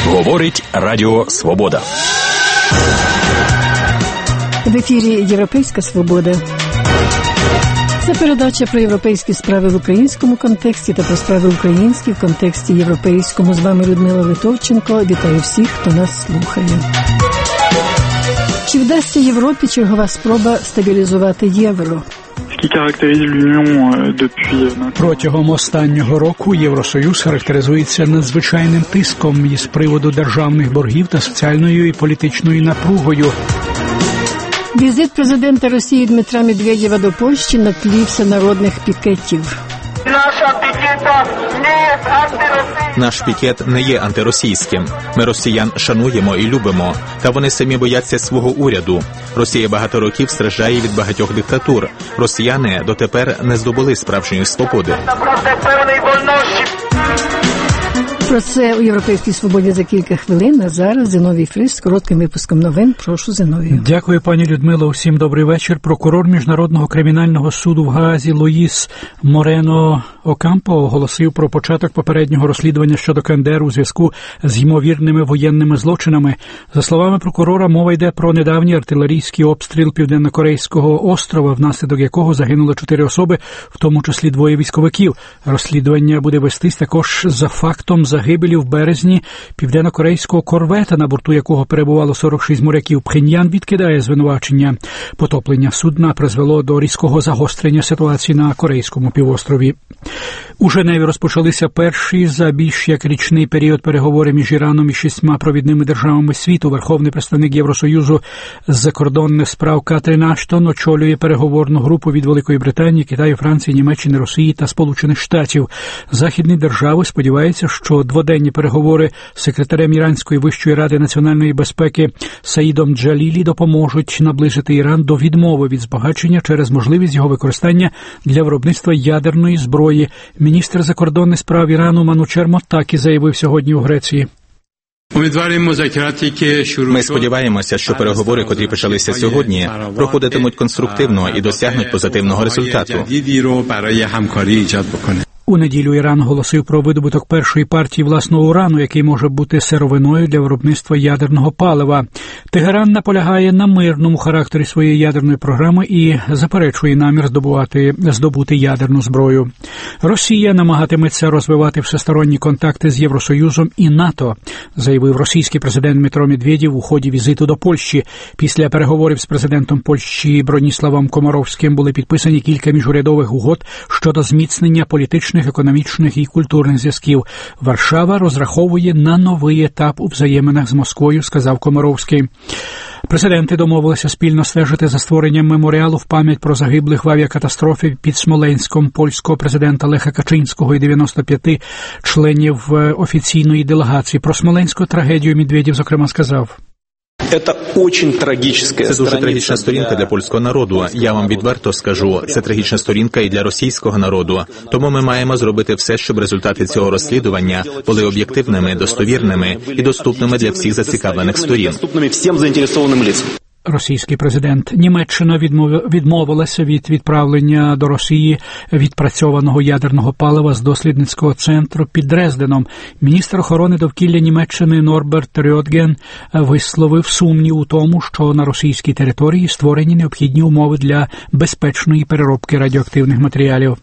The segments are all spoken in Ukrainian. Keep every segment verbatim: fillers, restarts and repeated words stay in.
Говорить Радіо Свобода. В ефірі «Європейська свобода». Це передача про європейські справи в українському контексті та про справи українські в контексті європейському. З вами Людмила Литовченко. Вітаю всіх, хто нас слухає. Чи вдасться Європі чергова спроба стабілізувати євро? Протягом останнього року Євросоюз характеризується надзвичайним тиском із приводу державних боргів та соціальною і політичною напругою. Візит президента Росії Дмитра Медведєва до Польщі на тлі всенародних пікетів. Наш пікет не є антиросійським. Ми росіян шануємо і любимо, та вони самі бояться свого уряду. Росія багато років страждає від багатьох диктатур. Росіяни дотепер не здобули справжньої свободи. Про це у «Європейській свободі» за кілька хвилин. А зараз Зіновій Фрис з коротким випуском новин. Прошу, Зіновію. Дякую, пані Людмило. Усім добрий вечір. Прокурор Міжнародного кримінального суду в Гаазі Луїс Морено Окампо оголосив про початок попереднього розслідування щодо КНДР у зв'язку з ймовірними воєнними злочинами. За словами прокурора, мова йде про недавній артилерійський обстріл Південно-Корейського острова, внаслідок якого загинуло чотири особи, в тому числі двоє військовиків. Розслідування буде вестись також за фактом загибелі в березні південно-корейського корвета, на борту якого перебувало сорок шість моряків. Пхеньян відкидає звинувачення. Потоплення судна призвело до різкого загострення ситуації на Корейському півострові. У Женеві розпочалися перші за більш як річний період переговори між Іраном і шістьма провідними державами світу. Верховний представник Євросоюзу з закордонних справ Катрін Аштон очолює переговорну групу від Великої Британії, Китаю, Франції, Німеччини, Росії та Сполучених Штатів. Західні держави сподіваються, що дводенні переговори з секретарем Іранської Вищої ради національної безпеки Саїдом Джалілі допоможуть наблизити Іран до відмови від збагачення через можливість його використання для виробництва ядерної зброї. Міністр закордонних справ Ірану Манучер Мотакі заявив сьогодні у Греції. Ми сподіваємося, що переговори, котрі почалися сьогодні, проходитимуть конструктивно і досягнуть позитивного результату. У неділю Іран оголосив про видобуток першої партії власного урану, який може бути сировиною для виробництва ядерного палива. Тегеран наполягає на мирному характері своєї ядерної програми і заперечує намір здобувати, здобути ядерну зброю. Росія намагатиметься розвивати всесторонні контакти з Євросоюзом і НАТО, заявив російський президент Дмитро Медведєв у ході візиту до Польщі. Після переговорів з президентом Польщі Броніславом Комаровським були підписані кілька міжурядових угод щодо зміцнення політичних, економічних і культурних зв'язків. Варшава розраховує на новий етап у взаєминах з Москвою, сказав Комаровський. Президенти домовилися спільно стежити за створенням меморіалу в пам'ять про загиблих в авіакатастрофі під Смоленськом польського президента Леха Качинського і дев'яносто п'ять членів офіційної делегації. Про смоленську трагедію Медведєв, зокрема, сказав: Це дуже трагічна сторінка для польського народу. Я вам відверто скажу, це трагічна сторінка і для російського народу. Тому ми маємо зробити все, щоб результати цього розслідування були об'єктивними, достовірними і доступними для всіх зацікавлених сторін. Російський президент. Німеччина відмовилася від відправлення до Росії відпрацьованого ядерного палива з дослідницького центру під Дрезденом. Міністр охорони довкілля Німеччини Норберт Рьотген висловив сумнів у тому, що на російській території створені необхідні умови для безпечної переробки радіоактивних матеріалів.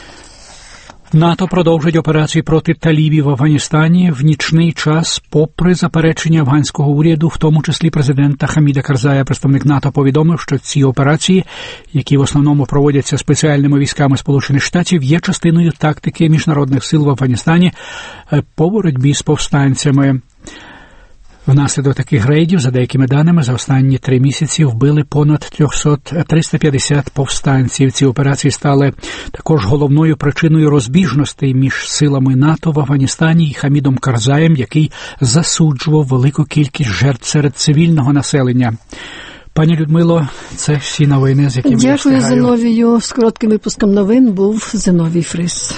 НАТО продовжить операції проти талібів в Афганістані в нічний час, попри заперечення афганського уряду, в тому числі президента Хаміда Карзая. Представник НАТО повідомив, що ці операції, які в основному проводяться спеціальними військами Сполучених Штатів, є частиною тактики міжнародних сил в Афганістані по боротьбі з повстанцями. Внаслідок таких рейдів, за деякими даними, за останні три місяці вбили понад триста п'ятдесят повстанців. Ці операції стали також головною причиною розбіжностей між силами НАТО в Афганістані і Хамідом Карзаєм, який засуджував велику кількість жертв серед цивільного населення. Пані Людмило, це всі новини, з якими я встигаю. Дякую, Зіновію. З коротким випуском новин був Зіновій Фрис.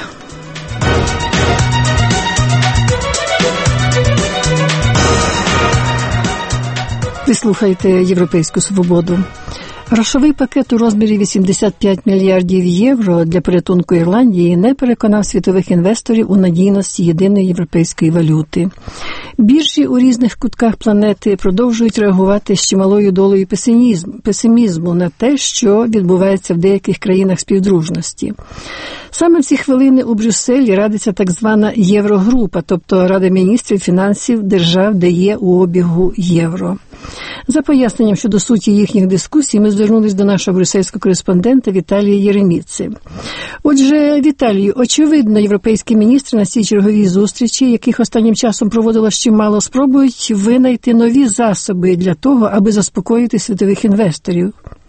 Ви слухаєте «Європейську свободу». Грошовий пакет у розмірі вісімдесят п'ять мільярдів євро для порятунку Ірландії не переконав світових інвесторів у надійності єдиної європейської валюти. Біржі у різних кутках планети продовжують реагувати з чималою долею песимізму на те, що відбувається в деяких країнах співдружності. Саме в ці хвилини у Брюсселі радиться так звана Єврогрупа, тобто Рада міністрів фінансів держав, де є у обігу євро. За поясненням щодо суті їхніх дискусій ми звернулися до нашого брюссельського кореспондента Віталія Єреміци. Отже, Віталію, очевидно, європейські міністри на цій черговій зустрічі, яких останнім часом проводилось чимало, спробують винайти нові засоби для того, аби заспокоїти світових інвесторів.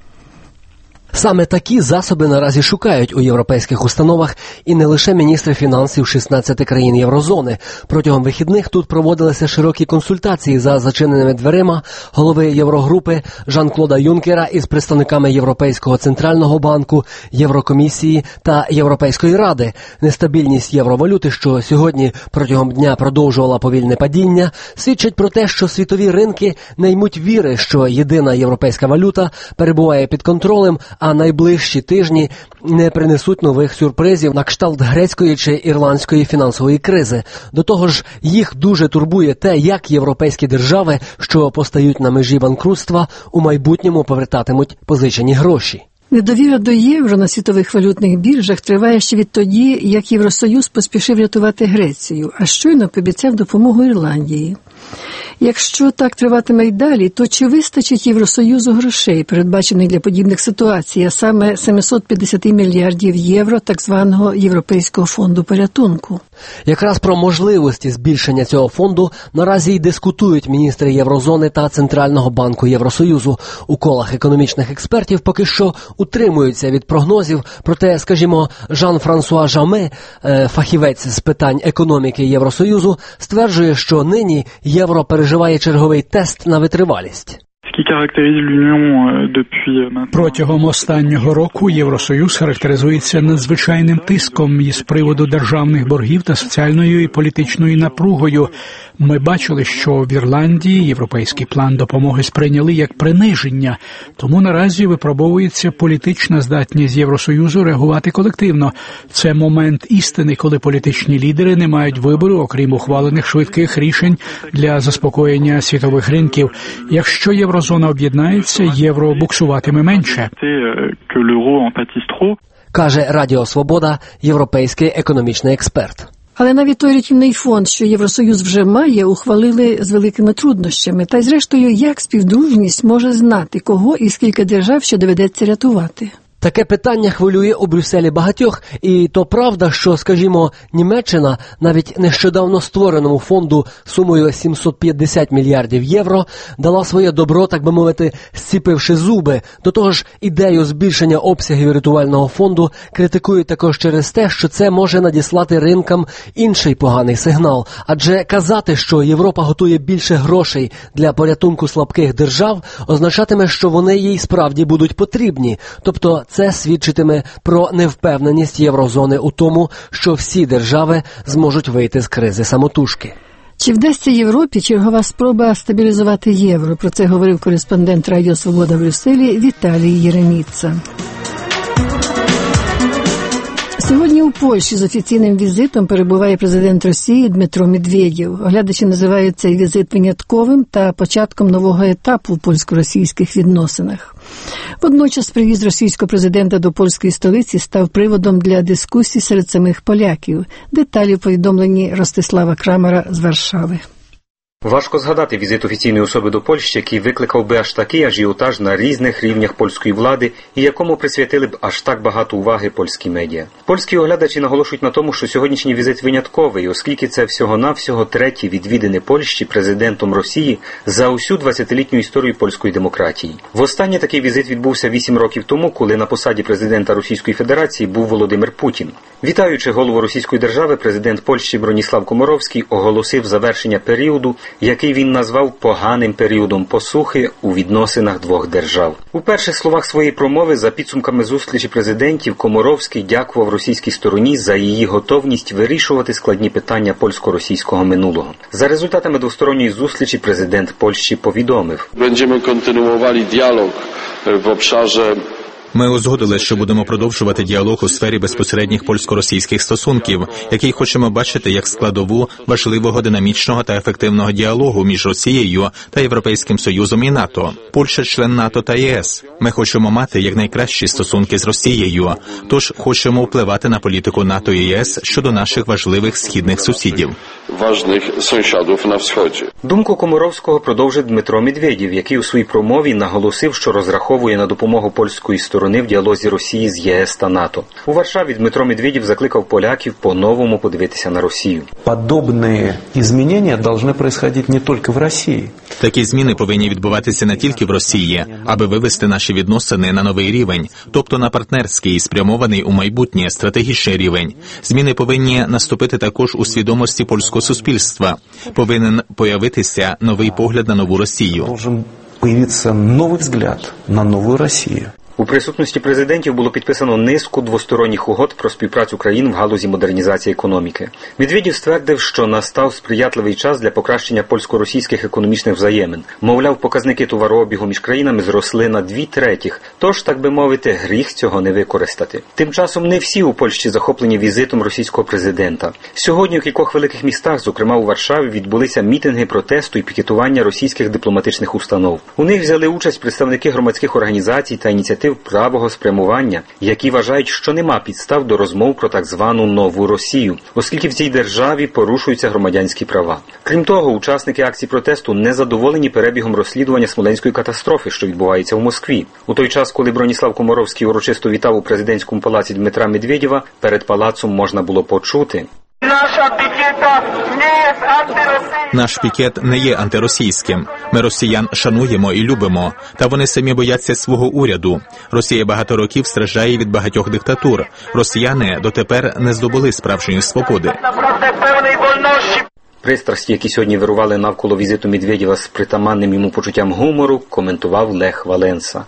Саме такі засоби наразі шукають у європейських установах і не лише міністри фінансів шістнадцяти країн Єврозони. Протягом вихідних тут проводилися широкі консультації за зачиненими дверима голови Єврогрупи Жан-Клода Юнкера із представниками Європейського центрального банку, Єврокомісії та Європейської ради. Нестабільність євровалюти, що сьогодні протягом дня продовжувала повільне падіння, свідчить про те, що світові ринки не ймуть віри, що єдина європейська валюта перебуває під контролем, а найближчі тижні не принесуть нових сюрпризів на кшталт грецької чи ірландської фінансової кризи. До того ж, їх дуже турбує те, як європейські держави, що постають на межі банкрутства, у майбутньому повертатимуть позичені гроші. Недовіра до євро на світових валютних біржах триває ще відтоді, як Євросоюз поспішив рятувати Грецію, а щойно пообіцяв допомогу Ірландії. Якщо так триватиме й далі, то чи вистачить Євросоюзу грошей, передбачених для подібних ситуацій, а саме сімсот п'ятдесят мільярдів євро так званого Європейського фонду порятунку? Якраз про можливості збільшення цього фонду наразі й дискутують міністри Єврозони та Центрального банку Євросоюзу. У колах економічних експертів поки що утримуються від прогнозів, проте, скажімо, Жан-Франсуа Жаме, фахівець з питань економіки Євросоюзу, стверджує, що нині євро переживає черговий тест на витривалість. Протягом останнього року Євросоюз характеризується надзвичайним тиском із приводу державних боргів та соціальною і політичною напругою. Ми бачили, що в Ірландії європейський план допомоги сприйняли як приниження, тому наразі випробовується політична здатність Євросоюзу реагувати колективно. Це момент істини, коли політичні лідери не мають вибору, окрім ухвалених швидких рішень для заспокоєння світових ринків. Якщо Єврозона об'єднається, євро буксуватиме менше. Каже Радіо Свобода європейський економічний експерт. Але навіть той рятівний фонд, що Євросоюз вже має, ухвалили з великими труднощами. Та й зрештою, як співдружність може знати, кого і скільки держав ще доведеться рятувати? Таке питання хвилює у Брюсселі багатьох, і то правда, що, скажімо, Німеччина навіть нещодавно створеному фонду сумою сімсот п'ятдесят мільярдів євро дала своє добро, так би мовити, зціпивши зуби. До того ж, ідею збільшення обсягів рятувального фонду критикують також через те, що це може надіслати ринкам інший поганий сигнал. Адже казати, що Європа готує більше грошей для порятунку слабких держав, означатиме, що вони їй справді будуть потрібні. Тобто це свідчитиме про невпевненість Єврозони у тому, що всі держави зможуть вийти з кризи самотужки. Чи вдасться Європі чергова спроба стабілізувати євро? Про це говорив кореспондент Радіо Свобода в Брюсселі Віталій Єреміца. Сьогодні у Польщі з офіційним візитом перебуває президент Росії Дмитро Медведєв. Оглядачі називають цей візит винятковим та початком нового етапу в польсько-російських відносинах. Водночас приїзд російського президента до польської столиці став приводом для дискусій серед самих поляків. Деталі в повідомленні Ростислава Крамера з Варшави. Важко згадати візит офіційної особи до Польщі, який викликав би аж такий ажіотаж на різних рівнях польської влади і якому присвятили б аж так багато уваги польські медіа. Польські оглядачі наголошують на тому, що сьогоднішній візит винятковий, оскільки це всього-навсього третій відвідини Польщі президентом Росії за усю двадцятилітню історію польської демократії. Востаннє такий візит відбувся вісім років тому, коли на посаді президента Російської Федерації був Володимир Путін. Вітаючи голову Російської держави, президент Польщі Броніслав Комаровський оголосив завершення періоду, який він назвав поганим періодом посухи у відносинах двох держав. У перших словах своєї промови за підсумками зустрічі президентів Комаровський дякував російській стороні за її готовність вирішувати складні питання польсько-російського минулого. За результатами двосторонньої зустрічі президент Польщі повідомив: Będziemy kontynuowali dialog w obszarze Ми узгодили, що будемо продовжувати діалог у сфері безпосередніх польсько-російських стосунків, який хочемо бачити як складову важливого динамічного та ефективного діалогу між Росією та Європейським Союзом і НАТО. Польща – член НАТО та ЄС. Ми хочемо мати якнайкращі стосунки з Росією, тож хочемо впливати на політику НАТО і ЄС щодо наших важливих східних сусідів. Важних сусідів на Сході. Думку Комаровського продовжив Дмитро Медведєв, який у своїй промові наголосив, що розраховує на допомогу польської сторони в діалозі Росії з ЄС та НАТО. У Варшаві Дмитро Медведєв закликав поляків по-новому подивитися на Росію. Подобні зміни повинні відбуватися не тільки в Росії. Такі зміни повинні відбуватися не тільки в Росії, аби вивести наші відносини на новий рівень, тобто на партнерський, спрямований у майбутнє стратегічний рівень. Зміни повинні наступити також у свідомості польського суспільства. Повинен появитися новий погляд на нову Росію. Должен появитися новий погляд на нову Росію. У присутності президентів було підписано низку двосторонніх угод про співпрацю країн в галузі модернізації економіки. Медведєв ствердив, що настав сприятливий час для покращення польсько-російських економічних взаємин. Мовляв, показники товарообігу між країнами зросли на дві третіх, тож, так би мовити, гріх цього не використати. Тим часом не всі у Польщі захоплені візитом російського президента. Сьогодні у кількох великих містах, зокрема у Варшаві, відбулися мітинги протесту і пікетування російських дипломатичних установ. У них взяли участь представники громадських організацій та ініціатив правого спрямування, які вважають, що нема підстав до розмов про так звану нову Росію, оскільки в цій державі порушуються громадянські права. Крім того, учасники акцій протесту не задоволені перебігом розслідування Смоленської катастрофи, що відбувається в Москві. У той час, коли Броніслав Комаровський урочисто вітав у президентському палаці Дмитра Медведєва, перед палацом можна було почути: Наш пікет не є антиросійським. Ми росіян шануємо і любимо, та вони самі бояться свого уряду. Росія багато років страждає від багатьох диктатур. Росіяни дотепер не здобули справжньої свободи. Пристрасті, які сьогодні вирували навколо візиту Медведєва з притаманним йому почуттям гумору, коментував Лех Валенса.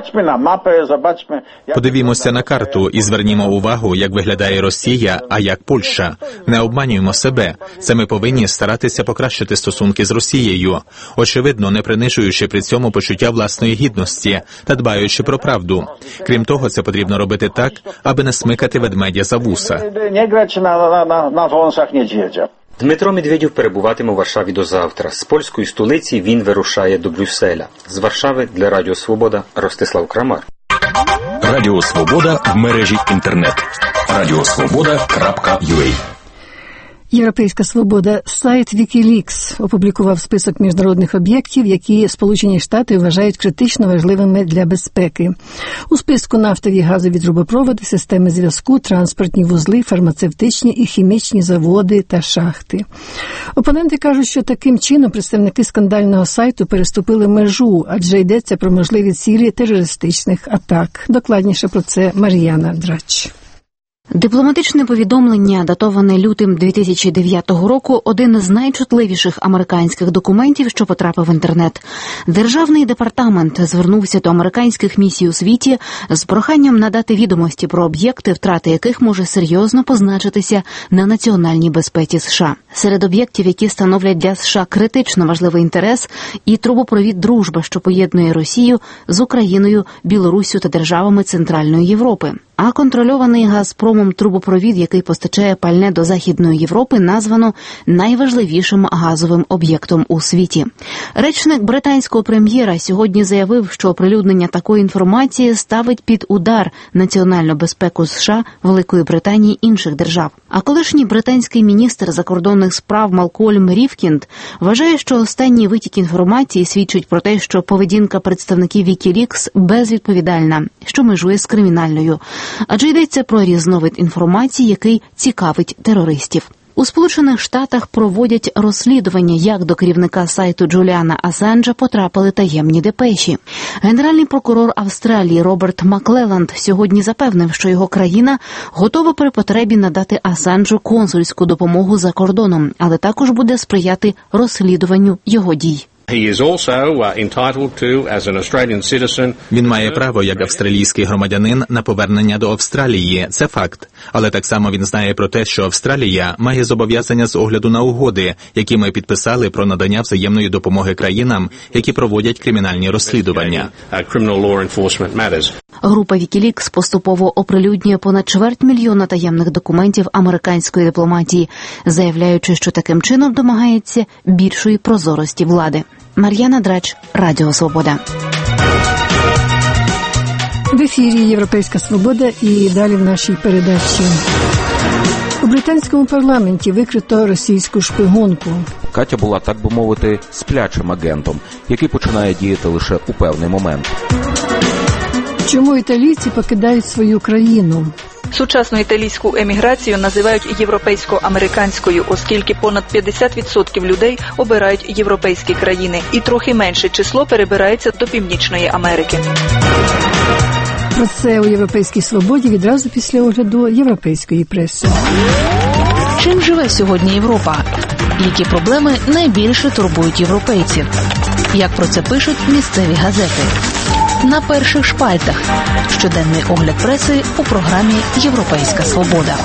Подивімося на карту і звернімо увагу, як виглядає Росія, а як Польща. Не обманюємо себе. Це ми повинні старатися покращити стосунки з Росією, очевидно, не принижуючи при цьому почуття власної гідності та дбаючи про правду. Крім того, це потрібно робити так, аби не смикати ведмедя за вуса. Дмитро Медведєв перебуватиме у Варшаві до завтра. З польської столиці він вирушає до Брюсселя. З Варшави для Радіо Свобода Ростислав Крамар. Радіо Свобода в мережі інтернет. радіосвобода крапка ю а. Європейська свобода. Сайт Wikileaks опублікував список міжнародних об'єктів, які Сполучені Штати вважають критично важливими для безпеки. У списку нафтові газові трубопроводи, системи зв'язку, транспортні вузли, фармацевтичні і хімічні заводи та шахти. Опоненти кажуть, що таким чином представники скандального сайту переступили межу, адже йдеться про можливі цілі терористичних атак. Докладніше про це Мар'яна Драч. Дипломатичне повідомлення, датоване лютим дві тисячі дев'ятого року, один з найчутливіших американських документів, що потрапив в інтернет. Державний департамент звернувся до американських місій у світі з проханням надати відомості про об'єкти, втрати яких може серйозно позначитися на національній безпеці США. Серед об'єктів, які становлять для США критично важливий інтерес, і трубопровід «Дружба», що поєднує Росію з Україною, Білоруссю та державами Центральної Європи. А контрольований «Газпромом» трубопровід, який постачає пальне до Західної Європи, названо найважливішим газовим об'єктом у світі. Речник британського прем'єра сьогодні заявив, що оприлюднення такої інформації ставить під удар національну безпеку США, Великої Британії і інших держав. А колишній британський міністр закордонних справ Малкольм Рівкінд вважає, що останній витік інформації свідчить про те, що поведінка представників Wikileaks безвідповідальна, що межує з кримінальною. Адже йдеться про різновид інформації, який цікавить терористів. У Сполучених Штатах проводять розслідування, як до керівника сайту Джуліана Асанжа потрапили таємні депеші. Генеральний прокурор Австралії Роберт Маклелланд сьогодні запевнив, що його країна готова при потребі надати Асанжу консульську допомогу за кордоном, але також буде сприяти розслідуванню його дій. Він має право, як австралійський громадянин, на повернення до Австралії. Це факт. Але так само він знає про те, що Австралія має зобов'язання з огляду на угоди, які ми підписали про надання взаємної допомоги країнам, які проводять кримінальні розслідування. Група Вікілікс поступово оприлюднює понад чверть мільйона таємних документів американської дипломатії, заявляючи, що таким чином домагається більшої прозорості влади. Мар'яна Драч, Радіо Свобода. В ефірі «Європейська свобода» і далі в нашій передачі. У британському парламенті викрито російську шпигунку. Катя була, так би мовити, сплячим агентом, який починає діяти лише у певний момент. Чому італійці покидають свою країну? Сучасну італійську еміграцію називають європейсько-американською, оскільки понад п'ятдесят відсотків людей обирають європейські країни, і трохи менше число перебирається до Північної Америки. Про це у «Європейській свободі» відразу після огляду європейської преси. Чим живе сьогодні Європа? Які проблеми найбільше турбують європейців? Як про це пишуть місцеві газети? На перших шпальтах. Щоденний огляд преси у програмі «Європейська свобода».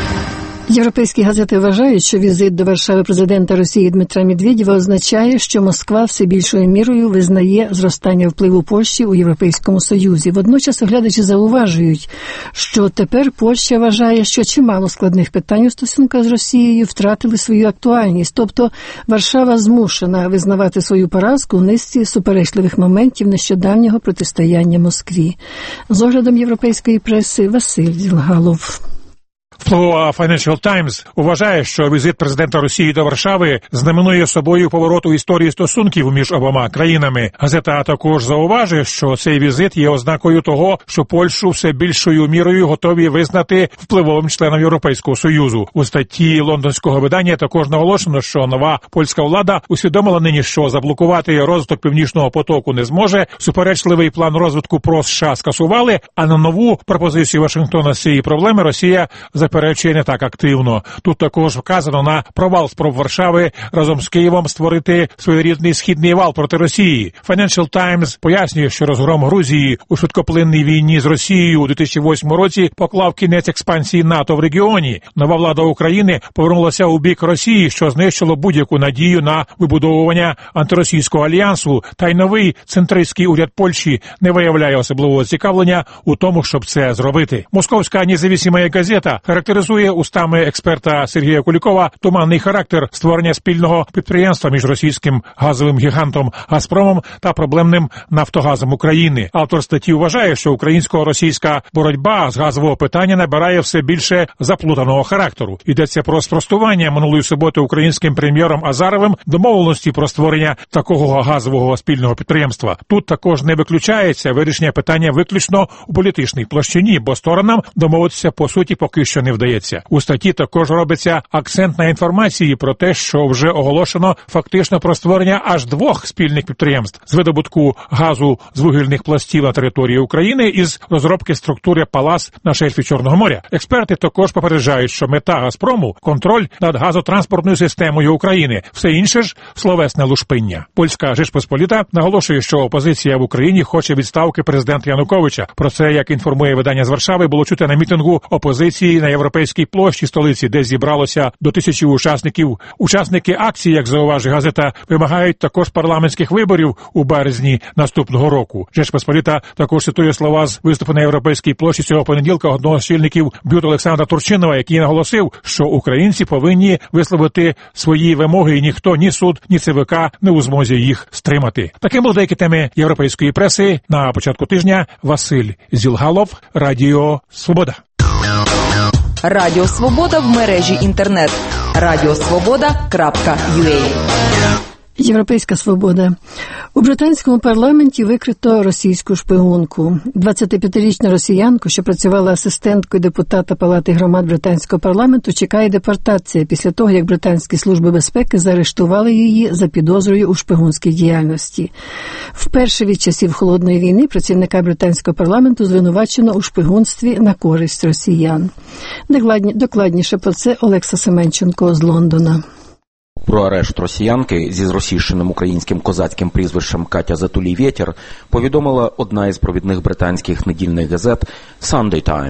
Європейські газети вважають, що візит до Варшави президента Росії Дмитра Медведєва означає, що Москва все більшою мірою визнає зростання впливу Польщі у Європейському Союзі. Водночас оглядачі зауважують, що тепер Польща вважає, що чимало складних питань у стосунках з Росією втратили свою актуальність. Тобто Варшава змушена визнавати свою поразку у низці суперечливих моментів нещодавнього протистояння Москві. З оглядом європейської преси Василь Зілгалов. Впливова Financial Times вважає, що візит президента Росії до Варшави знаменує собою поворот у історії стосунків між обома країнами. Газета також зауважує, що цей візит є ознакою того, що Польщу все більшою мірою готові визнати впливовим членом Європейського Союзу. У статті лондонського видання також наголошено, що нова польська влада усвідомила нині, що заблокувати розвиток Північного потоку не зможе. Суперечливий план розвитку про США скасували, а на нову пропозицію Вашингтона з цієї проблеми Росія заперечує не так активно. Тут також вказано на провал спроб Варшави разом з Києвом створити своєрідний східний вал проти Росії. Financial Times пояснює, що розгром Грузії у швидкоплинній війні з Росією у дві тисячі восьмому році поклав кінець експансії НАТО в регіоні. Нова влада України повернулася у бік Росії, що знищило будь-яку надію на вибудовування антиросійського альянсу, та й новий центристський уряд Польщі не виявляє особливого цікавлення у тому, щоб це зробити. Московська независима газета характеризує устами експерта Сергія Кулікова туманний характер створення спільного підприємства між російським газовим гігантом «Газпромом» та проблемним «Нафтогазом» України. Автор статті вважає, що українсько-російська боротьба з газового питання набирає все більше заплутаного характеру. Йдеться про спростування минулої суботи українським прем'єром Азаровим домовленості про створення такого газового спільного підприємства. Тут також не виключається вирішення питання виключно у політичній площині, бо сторонам домовитися по суті поки що не вдається. У статті також робиться акцент на інформації про те, що вже оголошено фактично про створення аж двох спільних підприємств з видобутку газу з вугільних пластів на території України і з розробки структури палас на шельфі Чорного моря. Експерти також попереджають, що мета «Газпрому» – контроль над газотранспортною системою України. Все інше ж – словесне лушпиння. Польська Жечпосполіта наголошує, що опозиція в Україні хоче відставки президента Януковича. Про це, як інформує видання з Варшави, було чути на мітингу опозиції на Європейській площі столиці, де зібралося до тисячі учасників. Учасники акції, як зауважує газета, вимагають також парламентських виборів у березні наступного року. Жечпосполіта також цитує слова з виступу на Європейській площі цього понеділка одного з очільників БЮТ Олександра Турчинова, який наголосив, що українці повинні висловити свої вимоги, і ніхто, ні суд, ні ЦВК не у змозі їх стримати. Таким були деякі теми європейської преси на початку тижня. Василь Зілгалов, Радіо Свобода. Радіо Свобода в мережі інтернет. радіосвобода крапка ю а. Європейська свобода. У британському парламенті викрито російську шпигунку. двадцятип'ятирічна росіянку, що працювала асистенткою депутата Палати громад британського парламенту, чекає депортація після того, як британські служби безпеки заарештували її за підозрою у шпигунській діяльності. Вперше від часів Холодної війни працівника британського парламенту звинувачено у шпигунстві на користь росіян. Докладніше про це Олекса Семенченко з Лондона. Про арешт росіянки зі зросійщеним українським козацьким прізвищем Катя Затулій-Вєтєр повідомила одна із провідних британських недільних газет Sunday Times.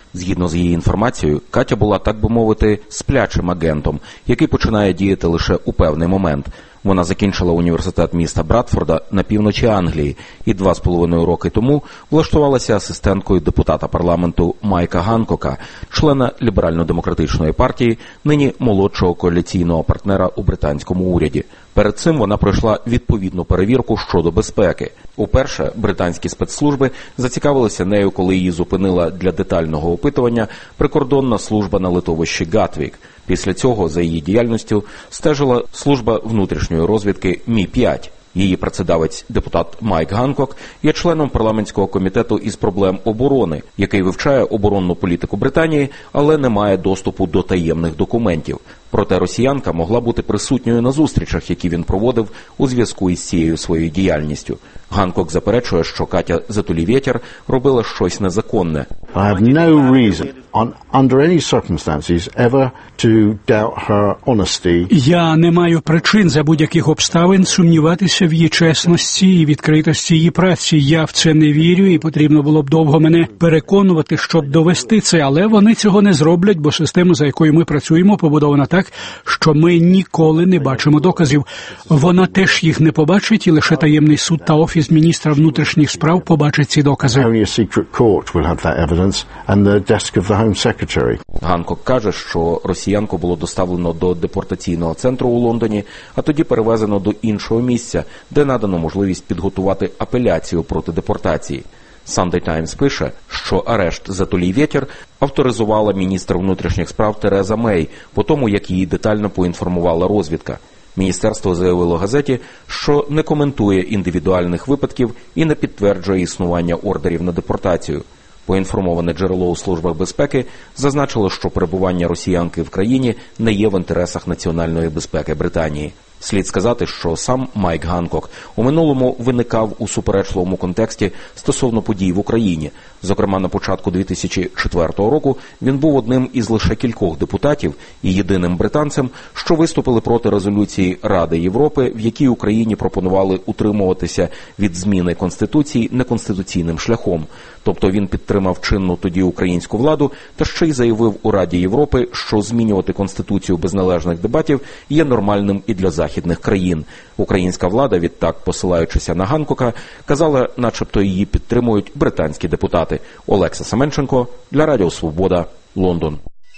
Згідно з її інформацією, Катя була, так би мовити, сплячим агентом, який починає діяти лише у певний момент. Вона закінчила університет міста Брадфорда на півночі Англії і два з половиною роки тому влаштувалася асистенткою депутата парламенту Майка Ганкока, члена ліберально-демократичної партії, нині молодшого коаліційного партнера у британському уряді. Перед цим вона пройшла відповідну перевірку щодо безпеки. Уперше британські спецслужби зацікавилися нею, коли її зупинила для детального опитування прикордонна служба на литовищі Гатвік. Після цього за її діяльністю стежила служба внутрішньої розвідки Мі п'ять. Її працедавець, депутат Майк Ганкок, є членом парламентського комітету із проблем оборони, який вивчає оборонну політику Британії, але не має доступу до таємних документів. Проте росіянка могла бути присутньою на зустрічах, які він проводив у зв'язку із цією своєю діяльністю. Ганкок заперечує, що Катя Затулі-Вєтєр робила щось незаконне. I have no reason, on, under any circumstances, ever to doubt her honesty. Я не маю причин за будь-яких обставин сумніватися в її чесності і відкритості її праці. Я в це не вірю, і потрібно було б довго мене переконувати, щоб довести це. Але вони цього не зроблять, бо система, за якою ми працюємо, побудована так, що ми ніколи не бачимо доказів. Вона теж їх не побачить, і лише таємний суд та офіс міністра внутрішніх справ побачить ці докази. Only a secret court will have that evidence and the desk of the Home Secretary. Ганкок каже, що росіянку було доставлено до депортаційного центру у Лондоні, а тоді перевезено до іншого місця, де надано можливість підготувати апеляцію проти депортації. Sunday Times пише, що арешт Затулі-Вєтєр авторизувала міністр внутрішніх справ Тереза Мей, по тому, як її детально поінформувала розвідка. Міністерство заявило газеті, що не коментує індивідуальних випадків і не підтверджує існування ордерів на депортацію. Поінформоване джерело у службах безпеки зазначило, що перебування росіянки в країні не є в інтересах національної безпеки Британії. Слід сказати, що сам Майк Ганкок у минулому виникав у суперечливому контексті стосовно подій в Україні. Зокрема, на початку дві тисячі четвертого року він був одним із лише кількох депутатів і єдиним британцем, що виступили проти резолюції Ради Європи, в якій Україні пропонували утримуватися від зміни Конституції неконституційним шляхом. Тобто він підтримав чинну тоді українську владу та ще й заявив у Раді Європи, що змінювати Конституцію без належних дебатів є нормальним і для західних країн. Українська влада, відтак посилаючися на Ганкока, казала, начебто її підтримують британські депутати. Олекса Семенченко для Радіо Свобода, Лондон.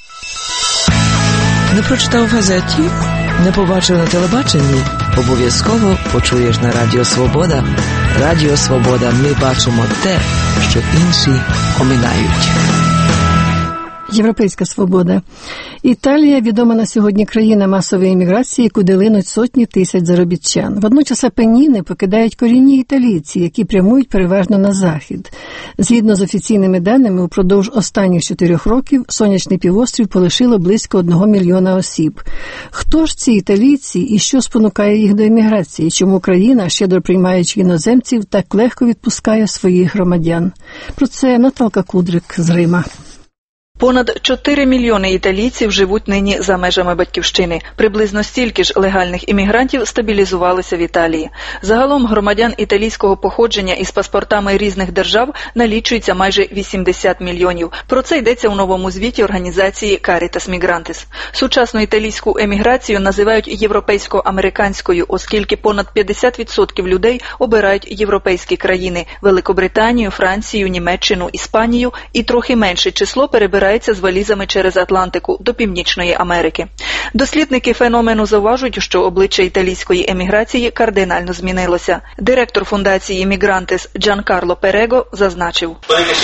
Не прочитав в газеті? Не побачив на телебаченні? Обов'язково почуєш на Радіо Свобода. Радіо Свобода. Ми бачимо те, що інші оминають. Європейська свобода. Італія – відома на сьогодні країна масової еміграції, куди линуть сотні тисяч заробітчан. Водночас Апеніни покидають корінні італійці, які прямують переважно на захід. Згідно з офіційними даними, упродовж останніх чотирьох років сонячний півострів полишило близько одного мільйона осіб. Хто ж ці італійці і що спонукає їх до еміграції? Чому країна, щедро приймаючи іноземців, так легко відпускає своїх громадян? Про це Наталка Кудрик з Рима. Понад чотири мільйони італійців живуть нині за межами батьківщини. Приблизно стільки ж легальних іммігрантів стабілізувалися в Італії. Загалом громадян італійського походження із паспортами різних держав налічується майже вісімдесят мільйонів. Про це йдеться у новому звіті організації Caritas Migrantes. Сучасну італійську еміграцію називають європейсько-американською, оскільки понад п'ятдесят відсотків людей обирають європейські країни – Великобританію, Францію, Німеччину, Іспанію і трохи менше число перебирають з валізами через Атлантику до Північної Америки. Дослідники феномену зауважують, що обличчя італійської еміграції кардинально змінилося. Директор фундації Migrantes Джанкарло Перего зазначив: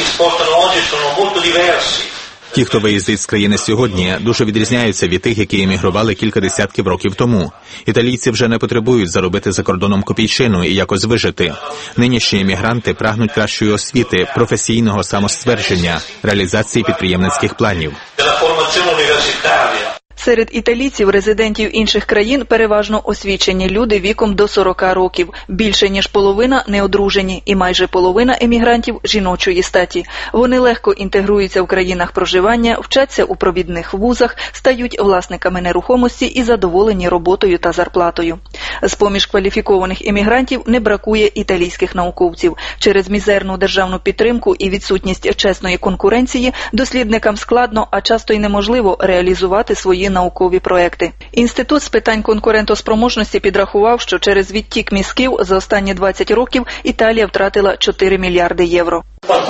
Ті, хто виїздить з країни сьогодні, дуже відрізняються від тих, які емігрували кілька десятків років тому. Італійці вже не потребують заробити за кордоном копійчину і якось вижити. Нинішні емігранти прагнуть кращої освіти, професійного самоствердження, реалізації підприємницьких планів. Серед італійців, резидентів інших країн, переважно освічені люди віком до сорока років. Більше ніж половина неодружені і майже половина емігрантів жіночої статі. Вони легко інтегруються в країнах проживання, вчаться у провідних вузах, стають власниками нерухомості і задоволені роботою та зарплатою. З-поміж кваліфікованих емігрантів не бракує італійських науковців. Через мізерну державну підтримку і відсутність чесної конкуренції дослідникам складно, а часто й неможливо реалізувати свої наукові проекти. Інститут з питань конкурентоспроможності підрахував, що через відтік мізків за останні двадцять років Італія втратила чотири мільярди євро.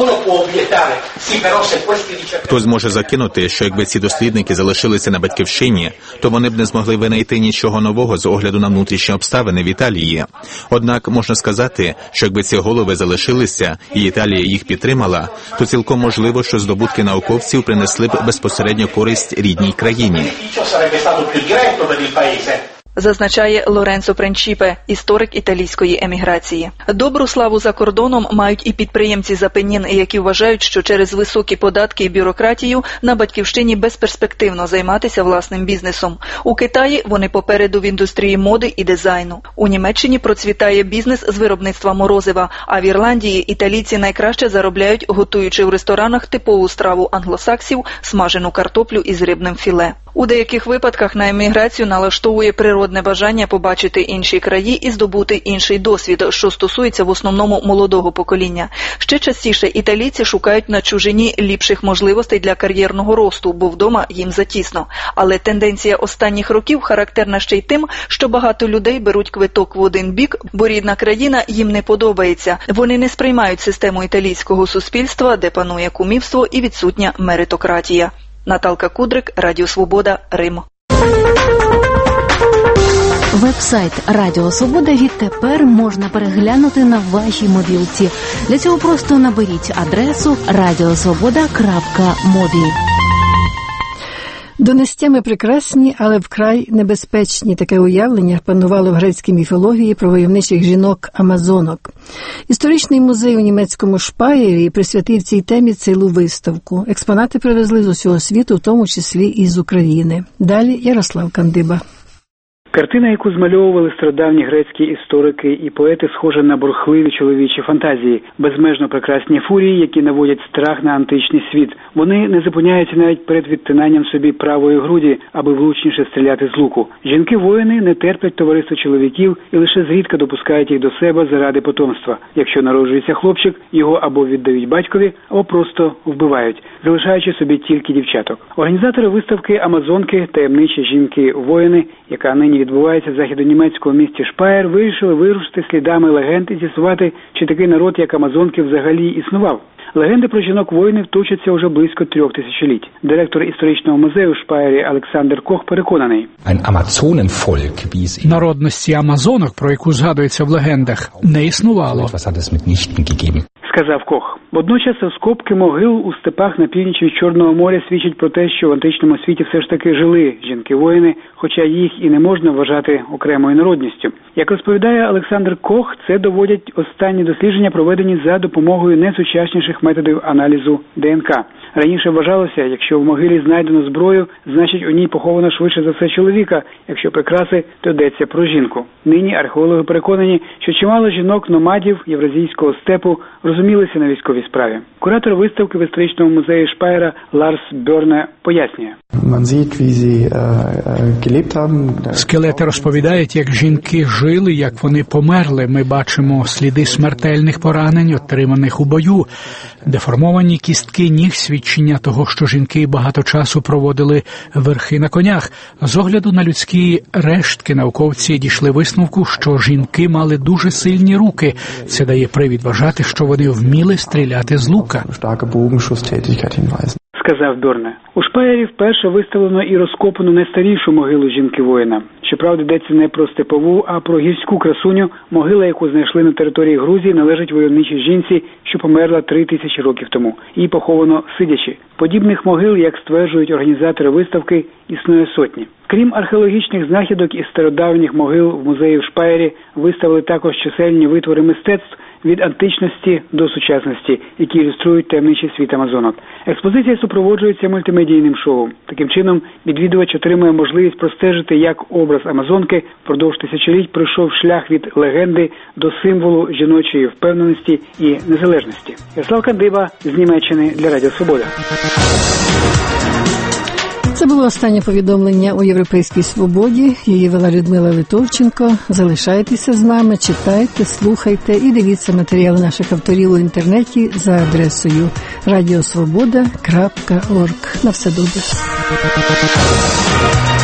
Хтось може закинути, що якби ці дослідники залишилися на батьківщині, то вони б не змогли винайти нічого нового з огляду на внутрішні обставини в Італії. Однак можна сказати, що якби ці голови залишилися і Італія їх підтримала, то цілком можливо, що здобутки науковців принесли б безпосередньо користь рідній країні. Зазначає Лоренцо Пренчіпе, історик італійської еміграції. Добру славу за кордоном мають і підприємці з Апеннін, які вважають, що через високі податки і бюрократію на батьківщині безперспективно займатися власним бізнесом. У Китаї вони попереду в індустрії моди і дизайну. У Німеччині процвітає бізнес з виробництва морозива, а в Ірландії італійці найкраще заробляють, готуючи в ресторанах типову страву англосаксів – смажену картоплю із рибним філе. У деяких випадках на еміграцію налаштовує природне бажання побачити інші краї і здобути інший досвід, що стосується в основному молодого покоління. Ще частіше італійці шукають на чужині ліпших можливостей для кар'єрного росту, бо вдома їм затісно. Але тенденція останніх років характерна ще й тим, що багато людей беруть квиток в один бік, бо рідна країна їм не подобається. Вони не сприймають систему італійського суспільства, де панує кумівство і відсутня меритократія. Наталка Кудрик, Радіо Свобода, Рим. Веб-сайт Радіо Свобода відтепер можна переглянути на вашій мобілці. Для цього просто наберіть адресу радіосвобода крапка мобі. Донестями прекрасні, але вкрай небезпечні. Таке уявлення панувало в грецькій міфології про войовничих жінок-амазонок. Історичний музей у німецькому Шпаєрі присвятив цій темі цілу виставку. Експонати привезли з усього світу, в тому числі і з України. Далі Ярослав Кандиба. Картина, яку змальовували стародавні грецькі історики і поети, схожа на бурхливі чоловічі фантазії, безмежно прекрасні фурії, які наводять страх на античний світ. Вони не зупиняються навіть перед відтинанням собі правої груді, аби влучніше стріляти з луку. Жінки-воїни не терплять товариства чоловіків і лише зрідка допускають їх до себе заради потомства. Якщо народжується хлопчик, його або віддають батькові, або просто вбивають, залишаючи собі тільки дівчаток. Організатори виставки «Амазонки. Таємничі жінки-воїни», яка нині відбувається в західнонімецькому місті Шпаєр, вирішили вирушити слідами легенд і з'ясувати, чи такий народ, як амазонки, взагалі існував. Легенди про жінок-воїнів точаться уже близько трьох тисячоліть. Директор історичного музею в Шпаєрі Олександр Кох переконаний. Народності амазонок, про яку згадується в легендах, не існувало. Сказав Кох. Водночас розкопки могил у степах на північі від Чорного моря свідчать про те, що в античному світі все ж таки жили жінки-воїни, хоча їх і не можна вважати окремою народністю. Як розповідає Олександр Кох, це доводять останні дослідження, проведені за допомогою найсучасніших методів аналізу ДНК. Раніше вважалося, якщо в могилі знайдено зброю, значить у ній поховано швидше за все чоловіка, якщо прикраси, то йдеться про жінку. Нині археологи переконані, що чимало жінок-номадів євразійського степу розумілися на військовій справі. Куратор виставки в історичному музеї Шпаєра Ларс Бьорне пояснює. Скелети розповідають, як жінки жили, як вони померли. Ми бачимо сліди смертельних поранень, отриманих у бою. Деформовані кістки ніг, свідчення того, що жінки багато часу проводили верхи на конях. З огляду на людські рештки науковці дійшли висновку, що жінки мали дуже сильні руки. Це дає привід вважати, що вони вміли стріляти з лука. Сказав Бьорне. У Шпаєрі вперше виставлено і розкопано найстарішу могилу жінки-воїна. Щоправда, йдеться не про степову, а про гірську красуню. Могила, яку знайшли на території Грузії, належить войовничій жінці, що померла три тисячі років тому. Її поховано сидячи. Подібних могил, як стверджують організатори виставки, існує сотні. Крім археологічних знахідок із стародавніх могил в музеї в Шпайері, виставили також чисельні витвори мистецтв від античності до сучасності, які ілюструють таємничий світ амазонок. Експозиція супроводжується мультимедійним шоу. Таким чином, відвідувач отримує можливість простежити, як образ амазонки впродовж тисячоліть пройшов шлях від легенди до символу жіночої впевненості і незалежності. Ярослав Кандиба з Німеччини для Радіо Свобода. Це було останнє повідомлення у «Європейській свободі». Її вела Людмила Литовченко. Залишайтеся з нами, читайте, слухайте і дивіться матеріали наших авторів у інтернеті за адресою радіосвобода крапка орг. На все добре.